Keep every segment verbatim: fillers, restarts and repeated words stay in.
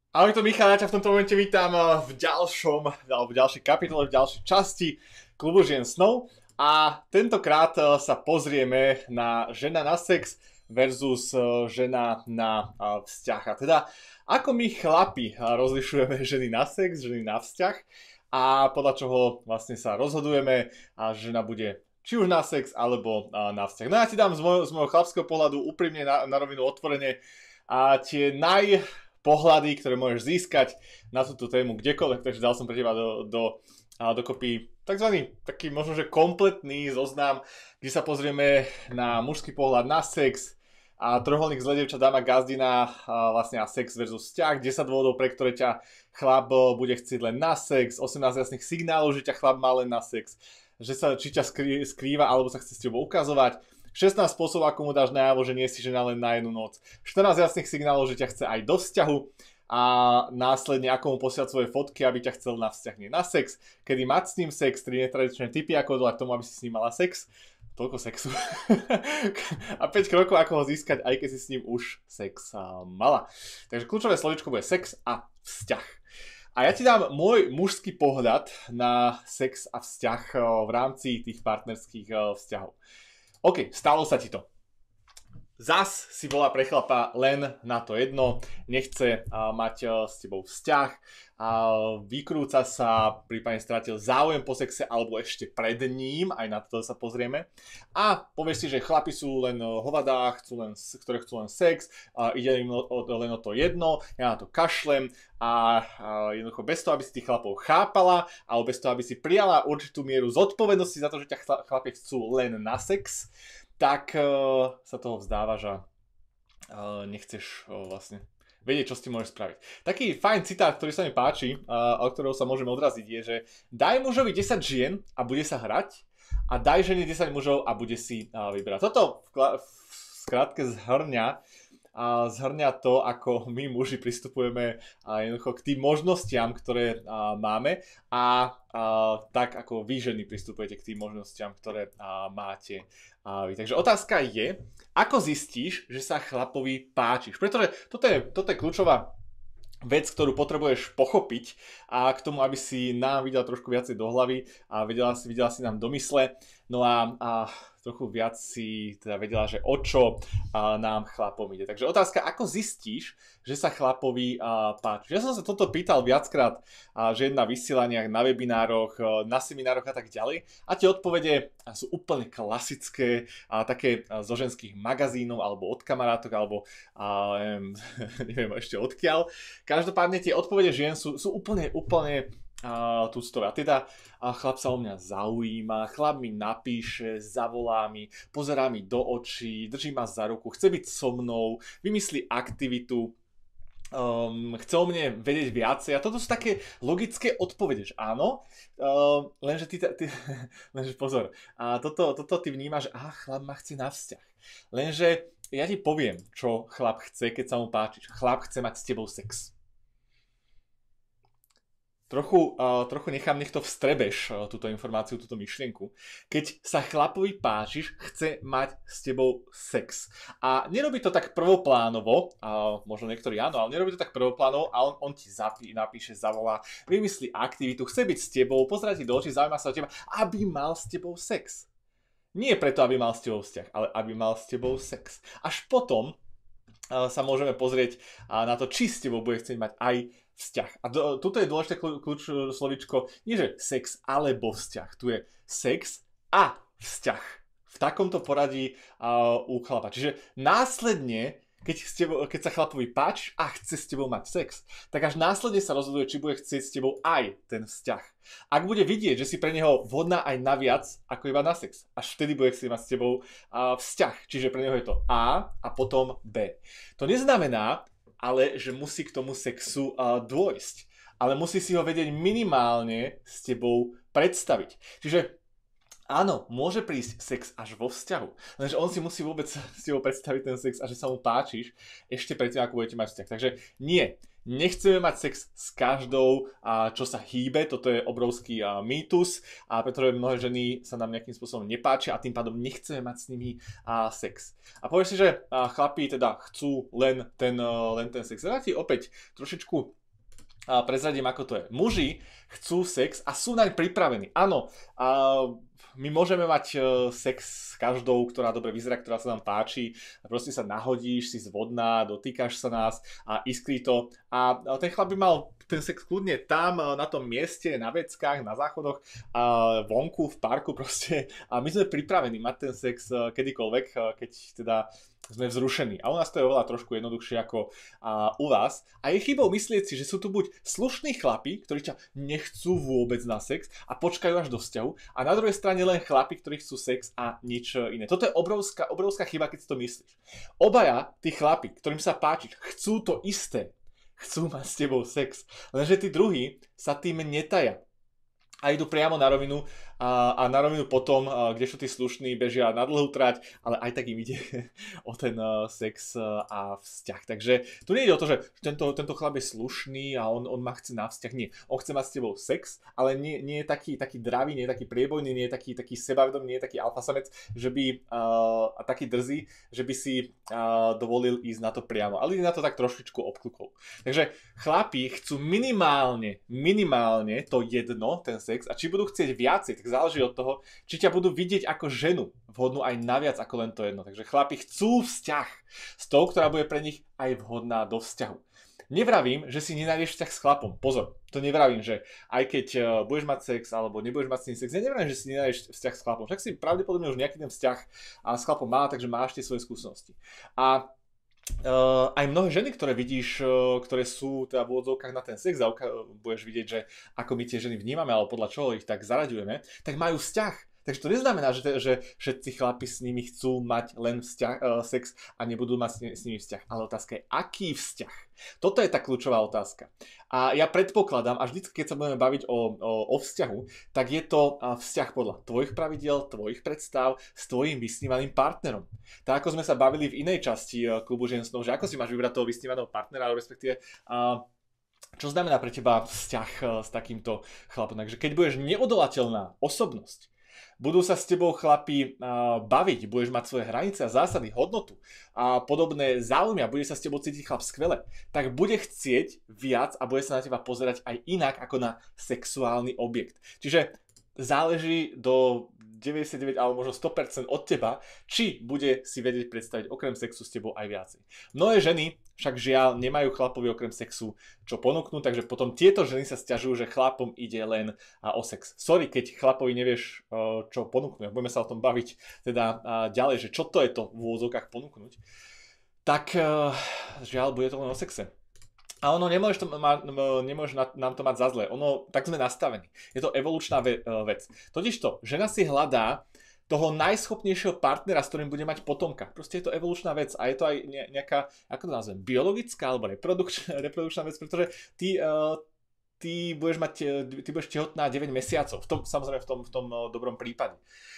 Ahoj, to Michal, ja ťa v tomto momente vítam v ďalšom, alebo v ďalšej kapitole, v ďalšej časti klubu žien snov. A tentokrát sa pozrieme na žena na sex versus žena na vzťah. A teda, ako my chlapi rozlišujeme ženy na sex, ženy na vzťah a podľa čoho vlastne sa rozhodujeme, a žena bude či už na sex, alebo na vzťah. No ja ti dám z môjho, z môjho chlapského pohľadu úprimne na, na rovinu otvorene a tie naj pohľady, ktoré môžeš získať na túto tému kdekoľvek, takže dal som pre teba do, do, dokopy takzvaný taký možno, že kompletný zoznam, kde sa pozrieme na mužský pohľad na sex a trojuholník zle dievča dáma gazdina vlastne na sex versus vzťah, desať dôvodov, pre ktoré ťa chlap bude chcieť len na sex, osemnásť jasných signálov, že ťa chlap má len na sex, že sa, či ťa skrý, skrýva alebo sa chce s tebou ukazovať, šestnásť spôsobov, ako mu dáš najavo, že nie si žena len na jednu noc. štrnásť jasných signálov, že ťa chce aj do vzťahu. A následne, ako mu posielať svoje fotky, aby ťa chcel na vzťah, nie na sex. Kedy mať s ním sex, tri netradičné typy, ako dole k tomu, aby si s ním mala sex. Toľko sexu. A päť krokov, ako ho získať, aj keď si s ním už sex mala. Takže kľúčové slovíčko bude sex a vzťah. A ja ti dám môj mužský pohľad na sex a vzťah v rámci tých partnerských vzťahov. OK, stalo sa ti to. Zas si bola pre chlapa len na to jedno, nechce uh, mať uh, s tebou vzťah, uh, vykrúca sa, prípadne stratil záujem po sexe alebo ešte pred ním, aj na to sa pozrieme. A povieš si, že chlapi sú len uh, hovadá, chcú len, ktoré chcú len sex, uh, ide im o, o, len o to jedno, ja na to kašlem a uh, jednoducho bez toho, aby si tých chlapov chápala, alebo bez toho, aby si prijala určitú mieru zodpovednosti za to, že ťa chlapi chcú len na sex, tak uh, sa toho vzdávaš a uh, nechceš uh, vlastne vedieť, čo s tým môžeš spraviť. Taký fajn citát, ktorý sa mi páči, uh, od ktorého sa môžeme odraziť, je, že daj mužovi desať žien a bude sa hrať a daj žene desať mužov a bude si uh, vyberať. Toto v, v skrátke zhrňa a zhrňa to, ako my muži pristupujeme a jednoducho k tým možnostiam, ktoré a, máme a, a tak ako vy ženy pristupujete k tým možnostiam, ktoré a, máte a vy. Takže otázka je, ako zistíš, že sa chlapovi páčiš? Pretože toto je, toto je kľúčová vec, ktorú potrebuješ pochopiť a k tomu, aby si nám videla trošku viacej do hlavy a vedela si, videla si nám do mysle. No a, a trochu viac si teda vedela, že o čo a, nám chlapom ide. Takže otázka, ako zistíš, že sa chlapovi a, páči? Ja som sa toto pýtal viackrát, a, že na vysielaniach, na webinároch, a, na seminároch a tak ďalej. A tie odpovede sú úplne klasické, a, také a, zo ženských magazínov, alebo od kamarátok, alebo a, neviem ešte odkiaľ. Každopádne tie odpovede žien sú, sú úplne, úplne Uh, tuctové. A teda uh, chlap sa o mňa zaujíma, chlap mi napíše, zavolá mi, pozerá mi do očí, drží ma za ruku, chce byť so mnou, vymyslí aktivitu, um, chce o mne vedieť viacej. A toto sú také logické odpovede, že áno, uh, lenže ty, ty lenže pozor, a toto, toto ty vnímaš, že ah, chlap ma chce na vzťah. Lenže ja ti poviem, čo chlap chce, keď sa mu páčiš. Chlap chce mať s tebou sex. Trochu, uh, trochu nechám, nech to vstrebeš, uh, túto informáciu, túto myšlienku. Keď sa chlapovi páčiš, chce mať s tebou sex. A nerobí to tak prvoplánovo, uh, možno niektorí áno, ale nerobí to tak prvoplánovo a on, on ti zapí, napíše, zavolá, vymyslí aktivitu, chce byť s tebou, pozerá ti do očí, zaujíma sa o teba, aby mal s tebou sex. Nie preto, aby mal s tebou vzťah, ale aby mal s tebou sex. Až potom uh, sa môžeme pozrieť uh, na to, či s tebou bude chcieť mať aj vzťah. A do, tuto je dôležité kľúč slovičko, nie že sex alebo vzťah. Tu je sex a vzťah. V takomto poradí uh, u chlapa. Čiže následne, keď, s tebou, keď sa chlapovi páčiš a chce s tebou mať sex, tak až následne sa rozhoduje, či bude chcieť s tebou aj ten vzťah. Ak bude vidieť, že si pre neho vhodná aj naviac, ako iba na sex, až vtedy bude chcieť mať s tebou uh, vzťah. Čiže pre neho je to A a potom B. To neznamená, ale že musí k tomu sexu uh, dôjsť. Ale musí si ho vedieť minimálne s tebou predstaviť. Čiže áno, môže prísť sex až vo vzťahu. Lenže on si musí vôbec s tebou predstaviť ten sex a že sa mu páčiš ešte predtým, ako budete mať vzťah. Takže nie. Nechceme mať sex s každou, čo sa hýbe, toto je obrovský mýtus, a pretože mnohé ženy sa nám nejakým spôsobom nepáčia a tým pádom nechceme mať s nimi sex. A povieš si, že chlapí teda chcú len ten, len ten sex. Ja ti opäť trošičku a prezradím, ako to je. Muži chcú sex a sú naň pripravení. Áno, a my môžeme mať sex s každou, ktorá dobre vyzerá, ktorá sa nám páči. Proste sa nahodíš, si zvodná, dotýkaš sa nás a iskrí to. A ten chlap by mal ten sex kľudne tam, na tom mieste, na veckách, na záchodoch, a vonku, v parku proste. A my sme pripravení mať ten sex kedykoľvek, keď teda sme vzrušení. A u nás to je oveľa trošku jednoduchšie ako a, u vás. A je chybou myslieť si, že sú tu buď slušní chlapi, ktorí ťa nechcú vôbec na sex a počkajú až do vzťahu, a na druhej strane len chlapi, ktorí chcú sex a nič iné. Toto je obrovská, obrovská chyba, keď si to myslíš. Obaja tí chlapi, ktorým sa páči, chcú to isté. Chcú mať s tebou sex. Lenže tí druhí sa tým netaja. A idú priamo na rovinu a, a na rovinu potom, a, kdežto tí slušní bežia na dlhú trať, ale aj tak im ide o ten uh, sex uh, a vzťah. Takže tu nie ide o to, že tento, tento chlap je slušný a on, on ma chce na vzťah. Nie, on chce mať s tebou sex, ale nie, nie je taký, taký dravý, nie je taký priebojný, nie je taký, taký sebavedomý, nie je taký alfasamec, že by, uh, a taký drzý, že by si uh, dovolil ísť na to priamo. Ale ide na to tak trošičku obklukov. Takže chlapi chcú minimálne, minimálne to jedno, ten sex, a či budú chcieť viacej, tak záleží od toho, či ťa budú vidieť ako ženu, vhodnú aj naviac ako len to jedno. Takže chlapi chcú vzťah s tou, ktorá bude pre nich aj vhodná do vzťahu. Nevravím, že si nenájdeš vzťah s chlapom. Pozor, to nevravím, že aj keď uh, budeš mať sex alebo nebudeš mať s ním sex, ja nevravím, že si nenájdeš vzťah s chlapom. Však si pravdepodobne už nejaký ten vzťah a s chlapom má, takže máš tie svoje skúsenosti. A Uh, aj mnohé ženy, ktoré vidíš, uh, ktoré sú teda v úvodzovkách na ten sex, a uh, budeš vidieť, že ako my tie ženy vnímame, alebo podľa čoho ich tak zaraďujeme, tak majú vzťah. Takže to neznamená, že, že všetci chlapi s nimi chcú mať len vzťah, uh, sex a nebudú mať s, nimi, s nimi vzťah. Ale otázka je, aký vzťah? Toto je tá kľúčová otázka. A ja predpokladám, a vždy, keď sa budeme baviť o, o, o vzťahu, tak je to vzťah podľa tvojich pravidiel, tvojich predstav s tvojim vysnívaným partnerom. Tak ako sme sa bavili v inej časti klubu žien snov, že ako si máš vybrať toho vysnívaného partnera, alebo respektíve uh, čo znamená pre teba vzťah s takýmto chlapom. Takže keď budeš neodolateľná osobnosť, budú sa s tebou chlapi uh, baviť, budeš mať svoje hranice a zásady, hodnotu a podobné záujmy a bude sa s tebou cítiť chlap skvele, tak bude chcieť viac a bude sa na teba pozerať aj inak ako na sexuálny objekt. Čiže záleží do deväťdesiatdeväť alebo možno sto percent od teba, či bude si vedieť predstaviť okrem sexu s tebou aj viacej. Mnohé ženy však žiaľ nemajú chlapovi okrem sexu čo ponúknuť, takže potom tieto ženy sa sťažujú, že chlapom ide len o sex. Sorry, keď chlapovi nevieš čo ponúknuť, budeme sa o tom baviť teda ďalej, že čo to je to v úvodzovkách ponúknuť, tak žiaľ bude to len o sexe. A ono, nemôžeš, to ma, nemôžeš nám to mať za zlé. Ono, tak sme nastavení. Je to evolučná ve, vec. Totižto, žena si hľadá toho najschopnejšieho partnera, s ktorým bude mať potomka. Proste je to evolučná vec a je to aj nejaká, ako to nazvem, biologická alebo reprodukčná, reprodukčná vec, pretože ty, uh, ty budeš mať, ty budeš tehotná deväť mesiacov. V tom, samozrejme v tom, v tom dobrom prípade.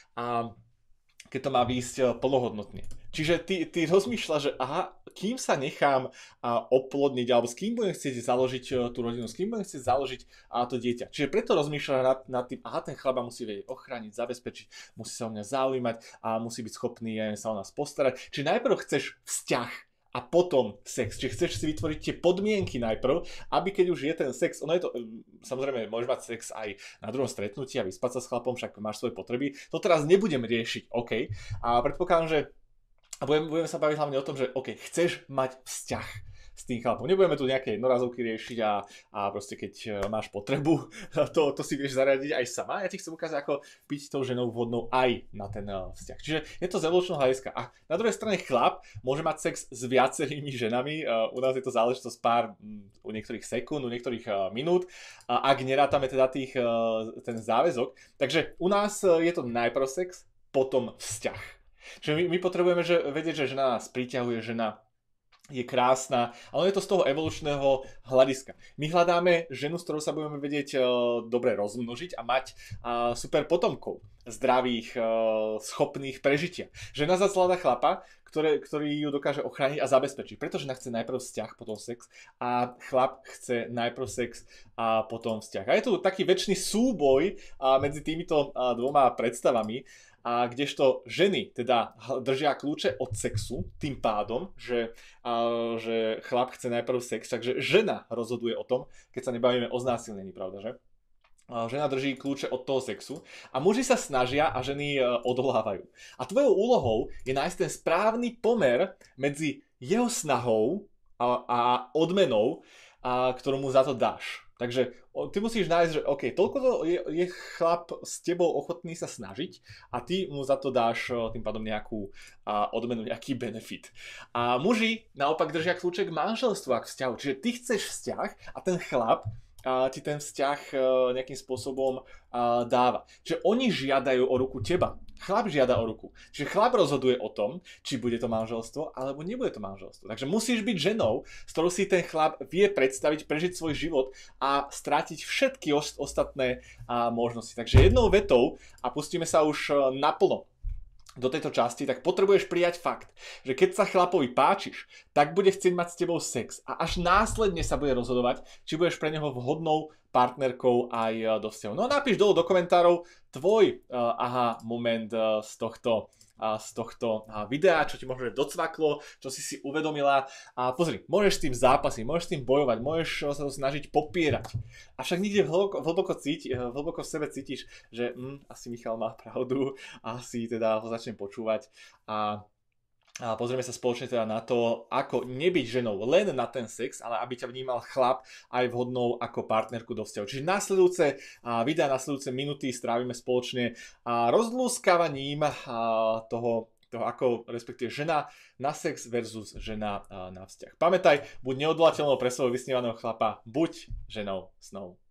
A keď to má výjsť plnohodnotne. Čiže ty, ty rozmýšľaš, že aha, kým sa nechám a, oplodniť, alebo s kým budem chcieť založiť a, tú rodinu, s kým budem chcieť založiť a, to dieťa. Čiže preto rozmýšľaš nad, nad tým, aha, ten chlaba musí vedieť ochrániť, zabezpečiť, musí sa o mňa zaujímať a musí byť schopný ja, sa o nás postarať. Čiže najprv chceš vzťah a potom sex. Čiže chceš si vytvoriť tie podmienky najprv, aby keď už je ten sex, ono je to, samozrejme, môžeš mať sex aj na druhom stretnutí a vyspať sa s chlapom, však máš svoje potreby. To teraz nebudem riešiť, OK? A predpokladám, že a budeme, budeme sa baviť hlavne o tom, že OK, chceš mať vzťah s tým chlapom. Nebudeme tu nejaké jednorazovky riešiť a, a proste keď máš potrebu, to, to si vieš zaradiť aj sama. Ja ti chcem ukázať, ako byť tou ženou vhodnou aj na ten vzťah. Čiže je to z evolučného hľadiska. A na druhej strane chlap môže mať sex s viacerými ženami. U nás je to záležitosť pár, u niektorých sekúnd, u niektorých minút, ak nerátame teda tých, ten záväzok. Takže u nás je to najprv sex, potom vzťah. Čiže my, my potrebujeme že, vedieť, že žena nás priťahuje, žena je krásna, ale je to z toho evolučného hľadiska. My hľadáme ženu, s ktorou sa budeme vedieť uh, dobre rozmnožiť a mať uh, super potomkov, zdravých, uh, schopných prežitia. Žena zase hľadá chlapa, ktoré, ktorý ju dokáže ochrániť a zabezpečiť. Preto žena chce najprv vzťah, potom sex a chlap chce najprv sex a potom vzťah. A je tu taký väčší súboj uh, medzi týmito uh, dvoma predstavami. a kdežto ženy teda držia kľúče od sexu, tým pádom, že, a, že chlap chce najprv sex, takže žena rozhoduje o tom, keď sa nebavíme o znásilnení, pravda, že? A žena drží kľúče od toho sexu a muži sa snažia a ženy odolávajú. A tvojou úlohou je nájsť ten správny pomer medzi jeho snahou a, a odmenou, a, ktorú mu za to dáš. Takže ty musíš nájsť, že OK, toľko to je, je chlap s tebou ochotný sa snažiť a ty mu za to dáš tým pádom nejakú a, odmenu, nejaký benefit. A muži naopak držia kľúče k manželstvu a k vzťahu. Čiže ty chceš vzťah a ten chlap a, ti ten vzťah a, nejakým spôsobom a, dáva. Čiže oni žiadajú o ruku teba. Chlap žiada o ruku. Čiže chlap rozhoduje o tom, či bude to manželstvo, alebo nebude to manželstvo. Takže musíš byť ženou, s ktorou si ten chlap vie predstaviť, prežiť svoj život a stratiť všetky os- ostatné a, možnosti. Takže jednou vetou, a pustíme sa už naplno do tejto časti, tak potrebuješ prijať fakt, že keď sa chlapovi páčiš, tak bude chcieť mať s tebou sex a až následne sa bude rozhodovať, či budeš pre neho vhodnou partnerkou aj do vzťahu. No a napíš dolu do komentárov tvoj uh, aha moment uh, z tohto uh, z tohto uh, videa, čo ti možno docvaklo, čo si si uvedomila. A pozri, môžeš s tým zápasiť, môžeš s tým bojovať, môžeš sa to snažiť popierať. Avšak nikde hlboko, hlboko, cíti, hlboko v sebe cítiš, že hm, asi Michal má pravdu, asi teda ho začnem počúvať a A pozrieme sa spoločne teda na to, ako nebyť ženou len na ten sex, ale aby ťa vnímal chlap aj vhodnou ako partnerku do vzťahu. Čiže nasledujúce videá, nasledujúce minúty strávime spoločne rozlúskavaním toho, toho ako respektíve žena na sex versus žena na vzťah. Pamätaj, buď neodvolateľnou pre svojho vysnívaného chlapa, buď ženou snov.